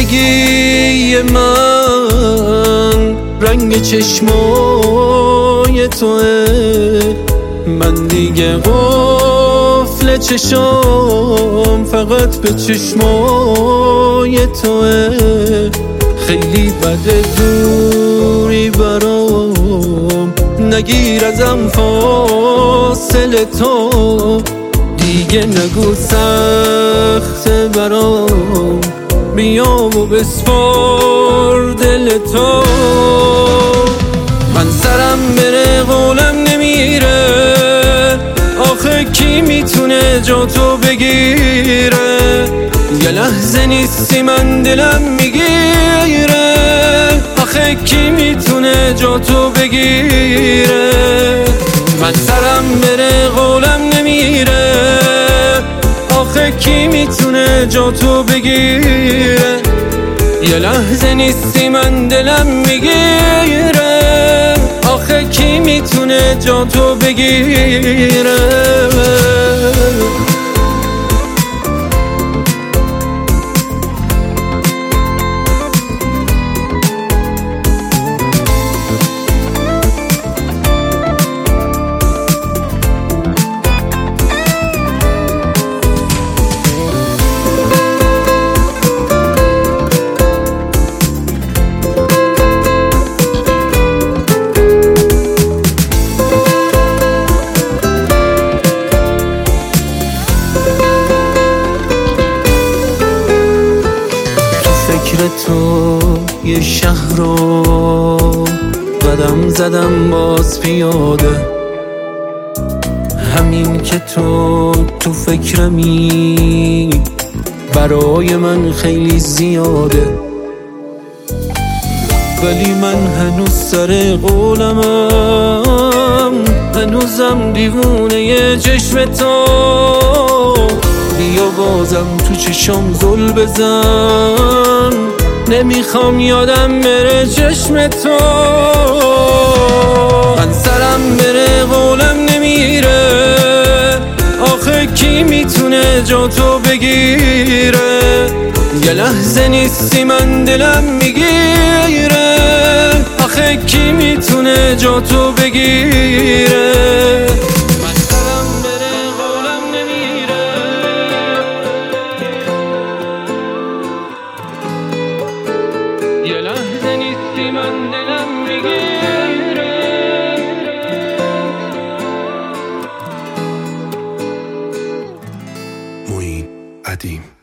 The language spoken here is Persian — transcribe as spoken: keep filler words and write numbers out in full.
زندگی من رنگ چشمای توه، من دیگه قفل چشم فقط به چشمای توه. خیلی بده دوری برام، نگیر ازم فاصله تو، دیگه نگو سخته برام، بیا و بسپار دل تو. من سرم بره قولم نمیره، آخه کی میتونه جا تو بگیره؟ یه لحظه نیستی من دلم میگیره، آخه کی میتونه جا تو بگیره؟ من سرم بره قولم نمیره، آخه کی میتونه جا تو بگیره؟ یه لحظه نیستی من دلم میگیره، آخه کی میتونه جا تو بگیره؟ فکر تو یه شهر رو قدم زدم باز پیاده، همین که تو تو فکرمی برای من خیلی زیاده. ولی من هنوز سر قولمم، هنوزم دیوونه ی چشم تو. بیا بازم تو چشم زل بزن، نمیخوام یادم بره چشم تو. من سرم بره قولم نمیره، آخه کی میتونه جا تو بگیره؟ یه لحظه نیستی من دلم میگیره، آخه کی میتونه جا تو بگیره؟ من سرم بره قولم نمیره، یه لحظه نیستی من دلم میگیره. معین ادیم.